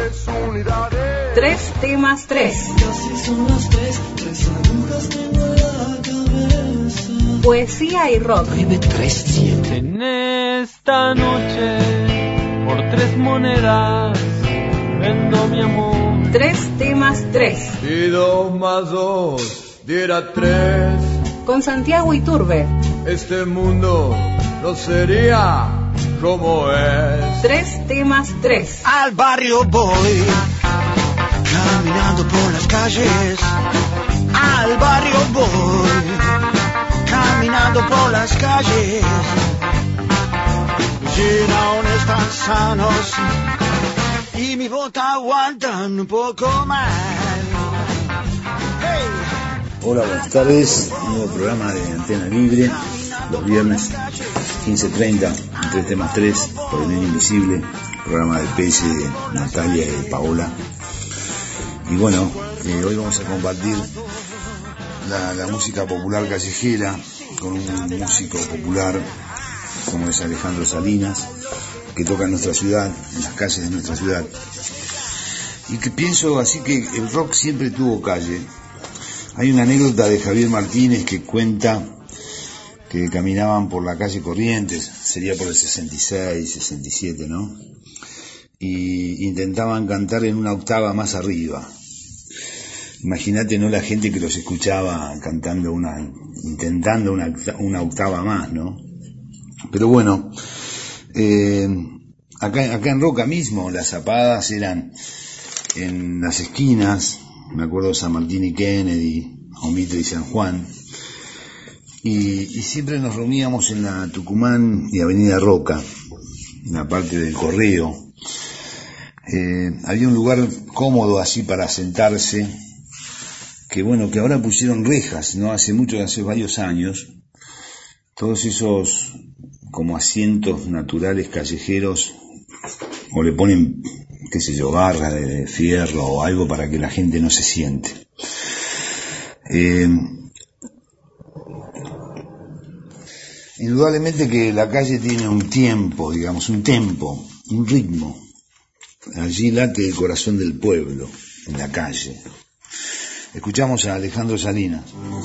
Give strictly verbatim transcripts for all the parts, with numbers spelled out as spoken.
tres unidades. Tres temas, tres. Casi son las tres, tres agujas tengo en la cabeza. Poesía y rock. nueve tres siete. En esta noche, por tres monedas, vendo mi amor. Tres temas, tres. Y dos más dos diera tres. Con Santiago Iturbe. Este mundo no sería como es. Tres temas, tres. Al barrio voy, caminando por las calles. Al barrio voy, caminando por las calles. Los aún están sanos y mi bota aguantan un poco más. Hey. Hola, buenas tardes. Un nuevo programa de Antena Libre, los viernes quince treinta, Tres temas tres, por el medio invisible, programa de Pese, de Natalia y de Paola. Y bueno, eh, hoy vamos a compartir la, la música popular callejera con un músico popular como es Alejandro Salinas, que toca en nuestra ciudad, en las calles de nuestra ciudad. Y que pienso así que el rock siempre tuvo calle. Hay una anécdota de Javier Martínez que cuenta que caminaban por la calle Corrientes, sería por el sesenta y seis, sesenta y siete, ¿no? Y intentaban cantar en una octava más arriba. Imagínate, ¿no? La gente que los escuchaba cantando una, intentando una, una octava más, ¿no? Pero bueno, eh, acá, acá en Roca mismo las zapadas eran en las esquinas. Me acuerdo de San Martín y Kennedy, Mitre y San Juan, y, y siempre nos reuníamos en la Tucumán y Avenida Roca, en la parte del Correo. Eh, había un lugar cómodo así para sentarse, que bueno, que ahora pusieron rejas, no hace mucho, hace varios años, todos esos como asientos naturales callejeros, o le ponen, qué sé yo, barra de fierro o algo para que la gente no se siente. Eh, indudablemente que la calle tiene un tiempo, digamos, un tempo, un ritmo. Allí late el corazón del pueblo, en la calle. Escuchamos a Alejandro Salinas.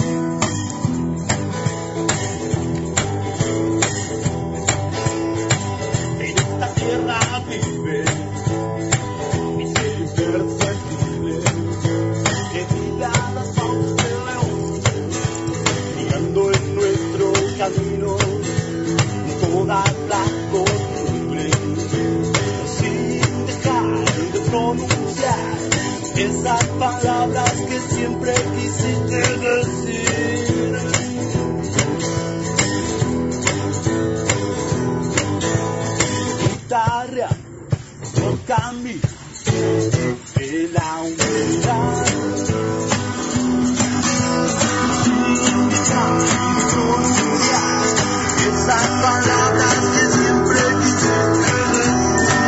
Esas palabras que siempre quisiste decir. Guitarra, no cambies de la humildad. Sin dejar de pronunciar esas palabras que siempre quisiste decir.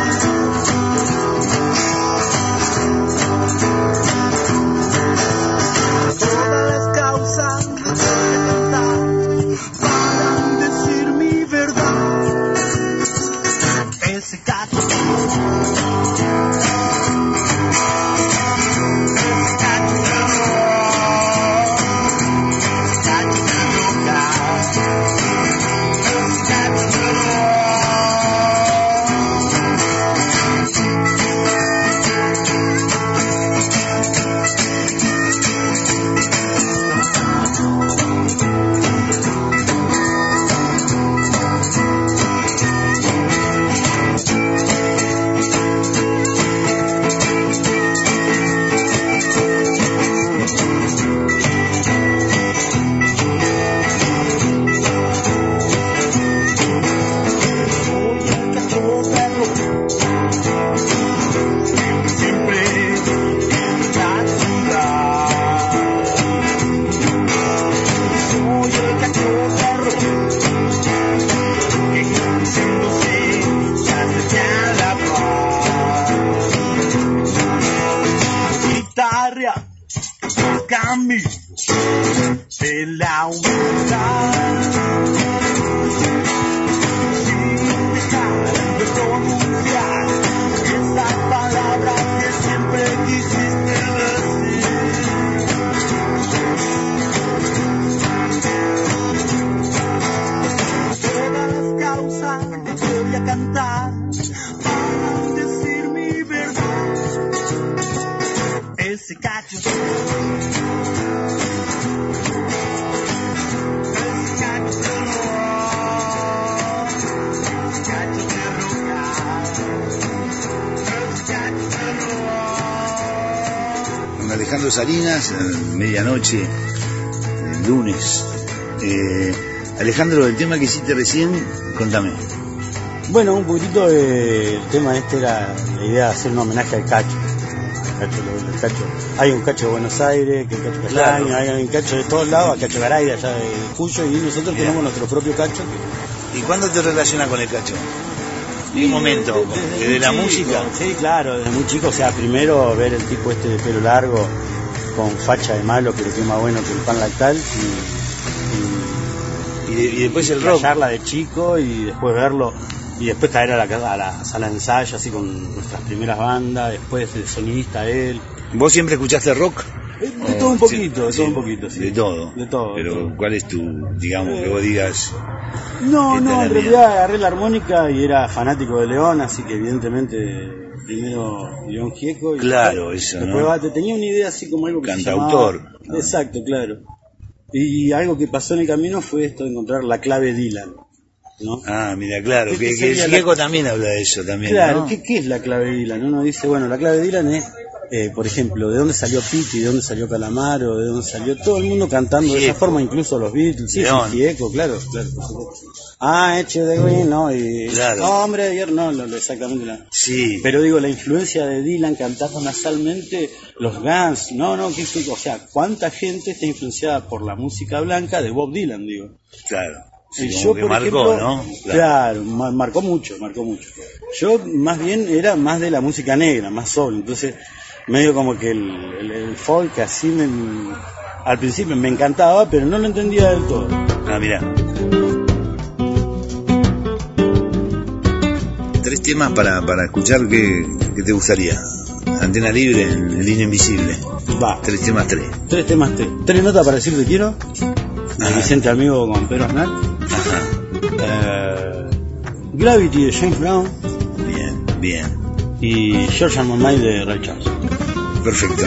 De la humildad, sin dejar de pronunciar esas palabras que ese cacho. Ese cacho te robó, ese cacho te roba, ese cacho te robó. Con Alejandro Salinas, eh, medianoche, el lunes. Eh, Alejandro, el tema que hiciste recién, contame. Bueno, un poquitito de, el tema este era la idea de hacer un homenaje al cacho. Cacho, el cacho. Hay un cacho de Buenos Aires, que el cacho Castaño, claro. Hay un cacho de todos lados, cacho Garay de allá de Cuyo, y nosotros Bien. tenemos nuestro propio cacho. ¿Y cuándo te relacionas con el cacho? ¿En un momento? ¿Desde, ¿Desde la chico, música? Sí, claro, desde muy chico. O sea, primero ver el tipo este de pelo largo, con facha de malo, pero que es más bueno que el pan lactal, y, y, y, de, y después el rock. Callarla de chico y después verlo. Y después caer a la, a la sala de ensayo, así con nuestras primeras bandas, después de sonidista él. ¿Vos siempre escuchaste rock? De, de todo un poquito, sí, de todo un poquito, sí. De todo. De todo. Pero, de todo. ¿cuál es tu, digamos, eh, que vos digas? No, no, en realidad agarré la armónica y era fanático de León, así que evidentemente primero León Gieco. Y claro, después, eso, después, ¿no? Te tenía una idea así como algo que Cantautor. Se llamaba, ¿no? Exacto, claro. Y algo que pasó en el camino fue esto de encontrar la clave Dylan. ¿No? Ah, mira, claro, que, que el Gieco la... también habla de eso también, claro, ¿no? ¿qué, ¿qué es la clave Dylan? Uno dice, bueno, la clave Dylan es, eh, por ejemplo, de dónde salió Piti, de dónde salió Calamaro, de dónde salió todo el mundo cantando Gieco. De esa forma, incluso los Beatles, sí, sí, Gieco, claro, claro. Ah, Eche de Green, ¿no? Y, claro. Oh, hombre, ayer no, lo, lo, exactamente la... Sí. Pero digo, la influencia de Dylan cantando nasalmente, los Guns, no, no, ¿qué, o sea, ¿cuánta gente está influenciada por la música blanca de Bob Dylan, digo? Claro. Sí, yo, que por marcó, ejemplo, ¿no? Claro, claro, marcó mucho, marcó mucho. Yo más bien era más de la música negra, más soul, entonces medio como que el, el, el folk así me, al principio me encantaba, pero no lo entendía del todo. Ah, mirá. Tres temas para, para escuchar que, que te gustaría. Antena libre en, en línea invisible. Va. Tres temas, tres. Tres temas, tres. Tres notas para decir te quiero. De Vicente Amigo con Pedro Aznar. Eh, Gravity de James Brown. Bien, bien. Y George and My de Ray Charles. Perfecto.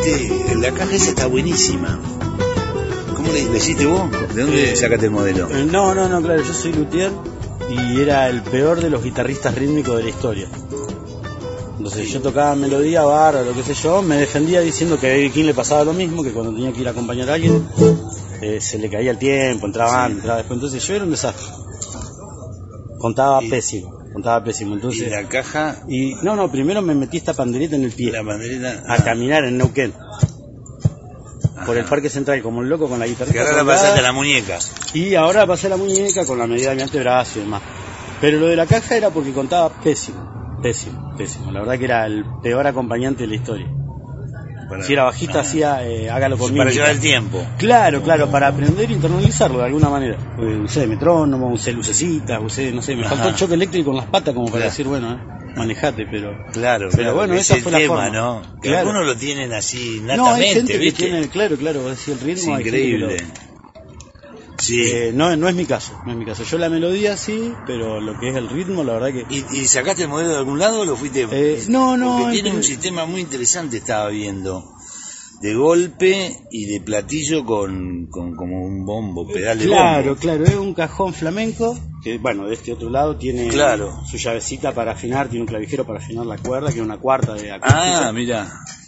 Este, la caja esa está buenísima. ¿Cómo le, le hiciste vos? ¿De dónde Eh, sacaste el modelo? Eh, no, no, no, claro, yo soy luthier y era el peor de los guitarristas rítmicos de la historia. Entonces yo tocaba melodía, barra, lo que sé yo, me defendía diciendo que a Baby King le pasaba lo mismo, que cuando tenía que ir a acompañar a alguien, eh, se le caía el tiempo, entraba antes, entraba después, entonces yo era un desastre. Contaba Y- pésimo, contaba pésimo, Y entonces... la caja, Y no, no, primero me metí esta pandereta en el pie, la banderita. a caminar en Neuquén, por el Ajá. Parque Central, como un loco con la guitarra. Que ahora la pasaste a la muñeca. Y ahora pasé la muñeca con la medida de mi antebrazo y demás. Pero lo de la caja era porque contaba pésimo, pésimo, pésimo. La verdad que era el peor acompañante de la historia. Para- Si era bajista, ah, hacía eh, hágalo conmigo. Para llevar el tiempo. Claro, claro, para aprender e internalizarlo de alguna manera. Eh, usé metrónomo, usé lucecitas, usé, no sé, me faltó Ajá. el choque eléctrico con las patas como para Claro. decir, bueno, eh, manejate, pero... Claro, Pero claro, bueno, ese esa fue la tema, forma. ¿no? Que Claro. algunos lo tienen así No, hay natamente, gente que ¿viste? tiene, claro, claro, es decir, el Es ritmo. hay gente que increíble. lo- Sí. Eh, no, no es mi caso, no es mi caso. Yo la melodía sí, pero lo que es el ritmo, la verdad que... ¿Y, y sacaste el modelo de algún lado o lo fuiste? Eh, no, no, Porque tiene es- un sistema muy interesante, estaba viendo. De golpe y de platillo con, con como un bombo, pedal de Claro, bombo. claro, es un cajón flamenco que, bueno, de este otro lado tiene Claro. su llavecita para afinar, tiene un clavijero para afinar la cuerda, que es una cuarta de acústica. Ah, mira.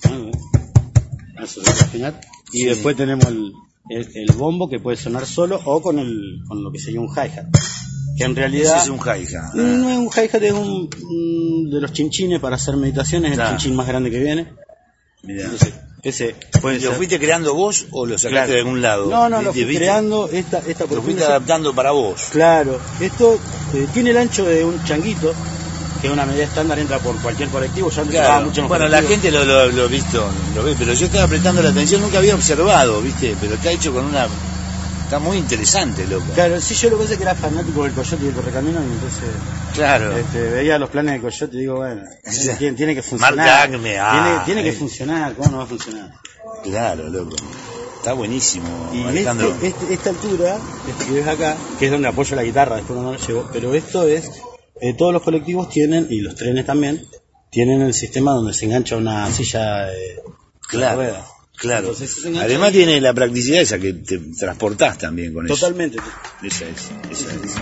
Ah, eso lo voy a afinar. Y Sí. después tenemos el, el, el bombo que puede sonar solo o con el con lo que sería un hi-hat. Que en realidad... Ese es un hi-hat. No es un hi-hat, es un, un de los chinchines para hacer meditaciones, es Claro. el chinchín más grande que viene. Mirá. Entonces, ese puede ¿Lo ser... fuiste creando vos o lo sacaste Claro. de algún lado? No, no, lo ¿Viste? fui creando, esta, esta Lo por fuiste fin- adaptando para vos. Claro, esto eh, tiene el ancho de un changuito, que es una medida estándar, entra por cualquier colectivo. Yo antes tocaba Claro. mucho en los Bueno, la colectivos. gente lo, lo, lo he visto, lo ve, pero yo estaba prestando la atención, nunca había observado, ¿viste? Pero está hecho con una... Está muy interesante, loco. Claro, sí, yo lo que pasa es que era fanático del Coyote y del Correcamino, y entonces Claro. este, veía los planes del Coyote y digo, bueno, Sí. tiene, tiene que funcionar. Marc Acme, ah, tiene tiene que eh. funcionar, ¿cómo no va a funcionar? Claro, loco. Está buenísimo, Y Alejandro. este, este- esta altura, este que ves acá, que es donde apoyo la guitarra, después no lo llevo, pero esto es, eh, todos los colectivos tienen, y los trenes también, tienen el sistema donde se engancha una silla de, Claro, de rueda. claro. Entonces, se engancha Además ahí. tiene la practicidad esa que te transportás también con eso. Totalmente. Esa es, esa es.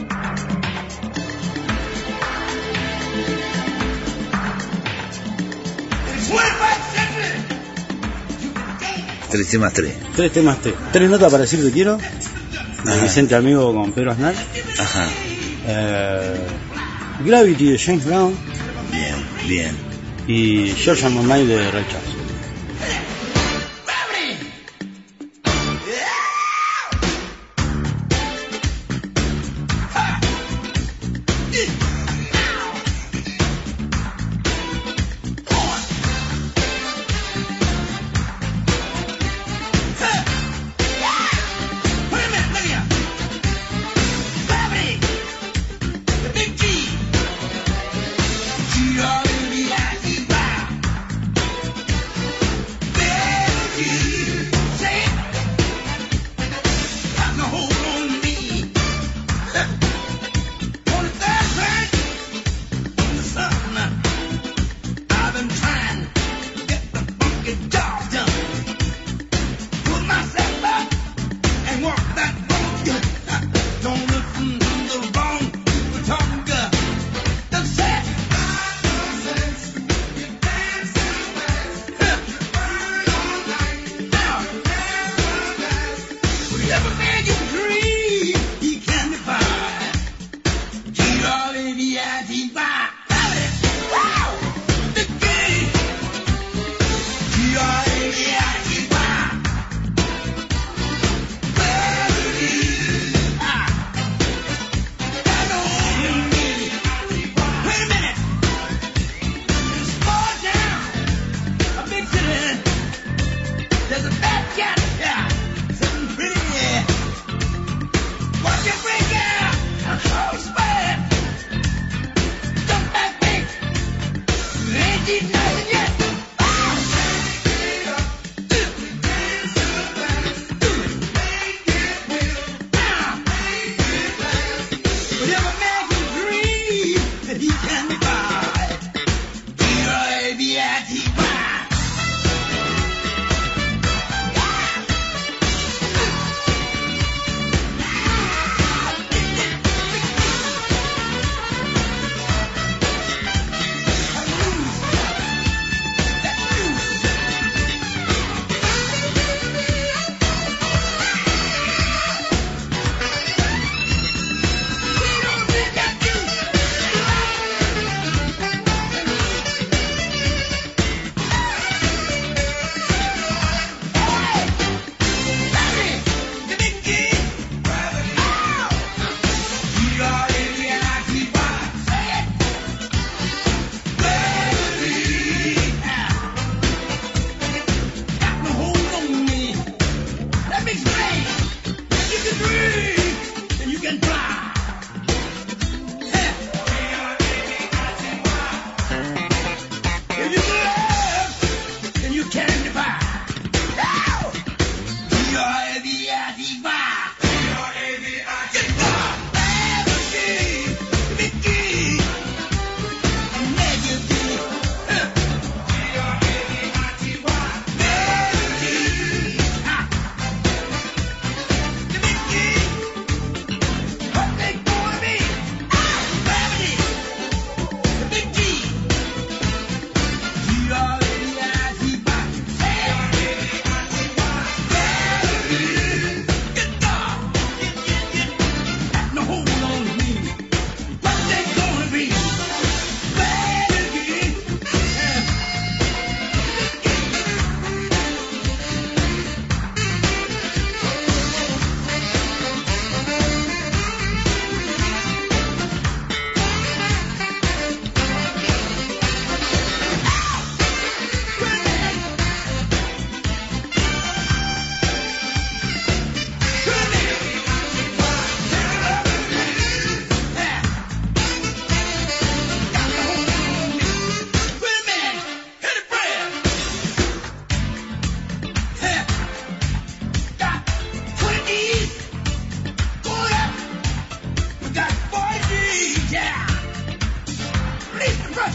Tres temas tres. Tres temas, tres. Tres notas para decir te quiero. De Ajá. Vicente Amigo con Pedro Aznar. Ajá. Eh, Gravity de James Brown. Bien, bien. Y Georgia Mamai de Ray Charles.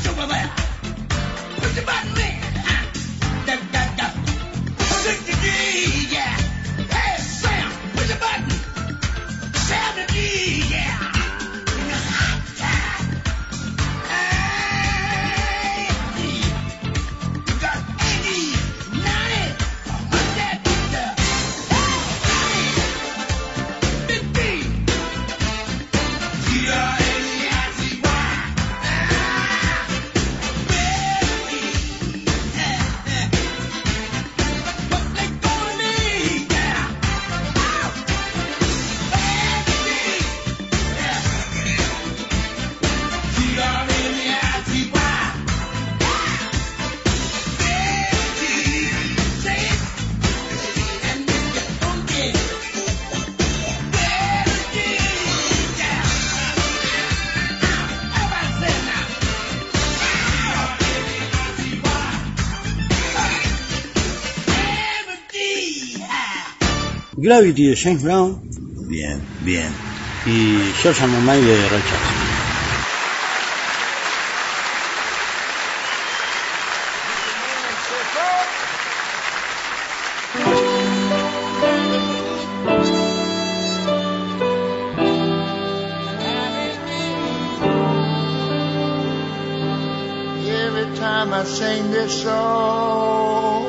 over there. Push the button, man. Ah, da, da, da. Push the key, yeah. Hey, Sam, push the button. Sam the key, yeah. Gravity de James Brown. Bien, bien. Y Georgia Mamay de Ray Charles. Every time I sing this song,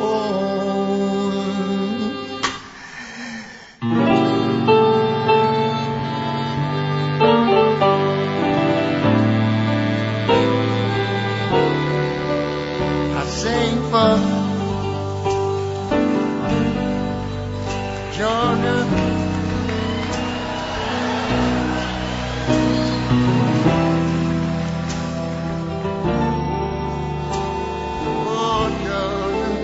I sing for Georgia. Oh, Georgia.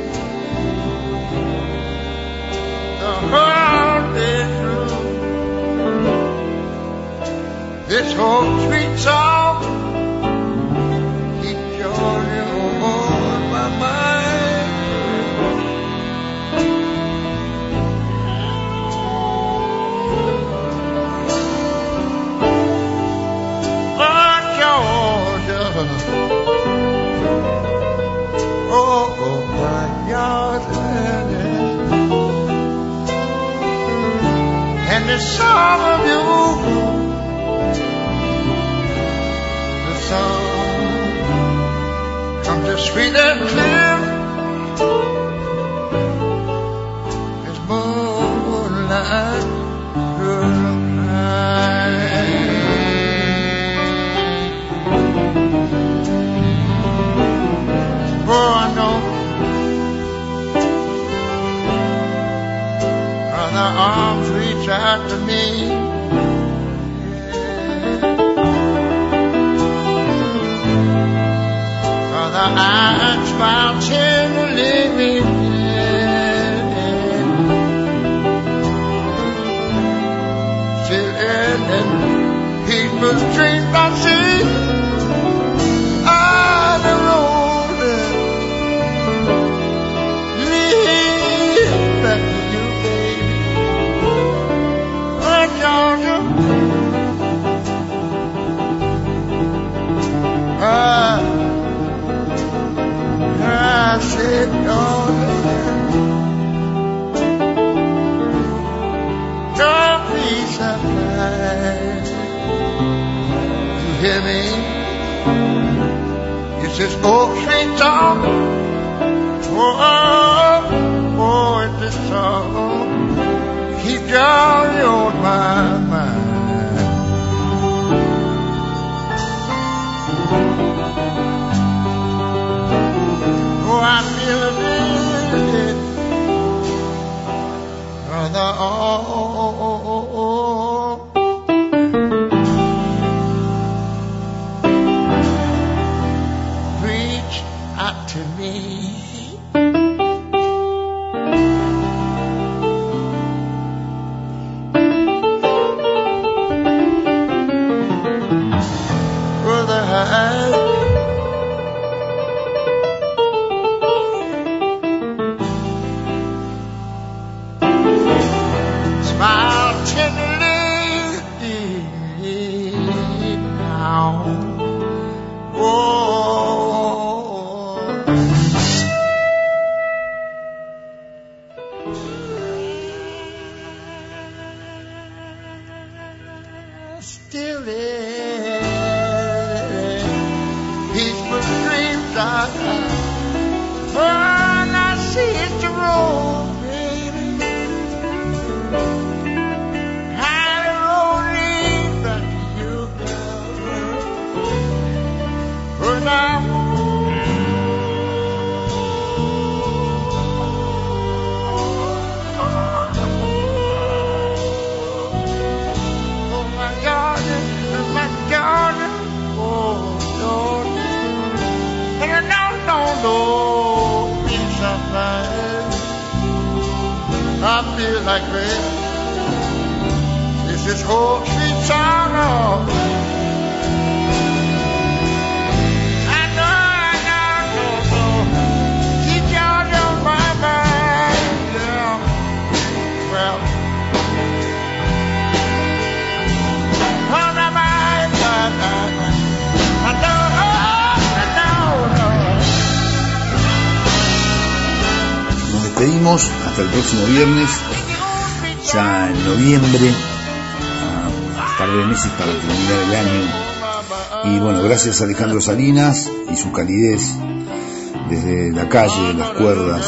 The whole day through, this whole sweet song keep Georgia on my mind. Oh, Georgia. Oh, oh, my Georgia. And the song of you, the song comes as sweet and clear as moonlight through the night. Oh, I know other arms reach out to me. Other eyes smile tenderly me. Still in people's dreams I see on the road lead back to you, baby. Oh, Georgia. Ah, I said, Georgia, don't be surprised. You hear me? It's this old sweet song. Oh, oh, oh, it's this song. Keep Georgia on my mind. Oh, I feel it, brother. Oh, oh, oh, oh, oh. Reach out to me. side. When I see it roll, baby, and it rolling back to you, girl. But now. No peace of mind. I feel like rain. This is whole sweet sorrow. I know, I know, I know. Keep y'all on my mind. Yeah. Well, on my mind, I know. Despedimos hasta el próximo viernes, ya en noviembre, a un par de meses para terminar el año. Y bueno, gracias a Alejandro Salinas y su calidez desde la calle, las cuerdas.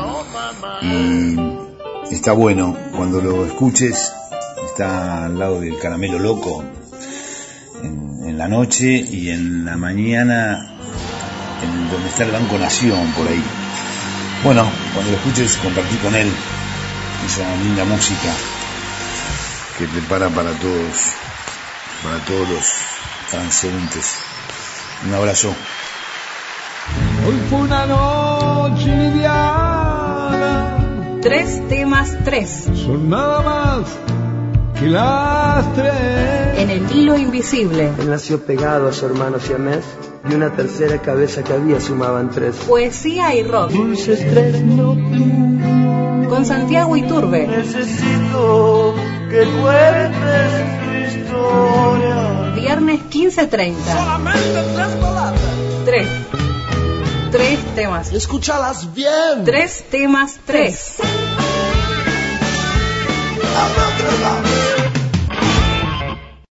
Y está bueno cuando lo escuches, está al lado del Caramelo Loco en, en la noche, y en la mañana en donde está el Banco Nación, por ahí. Bueno, cuando lo escuches, compartí con él esa linda música que prepara para todos, para todos los transeúntes. Un abrazo. Hoy fue una noche liviana. Tres temas, tres. Son nada más que las tres. En el hilo invisible. Él nació pegado a su hermano siamés, y una tercera cabeza que había sumaban tres. Poesía y rock. Dulces tres nocturnos. Con Santiago Iturbe. Necesito que cuentes tu historia. Viernes quince treinta. Solamente tres palabras. Tres. Tres temas. Escúchalas bien. Tres temas, tres. Habla,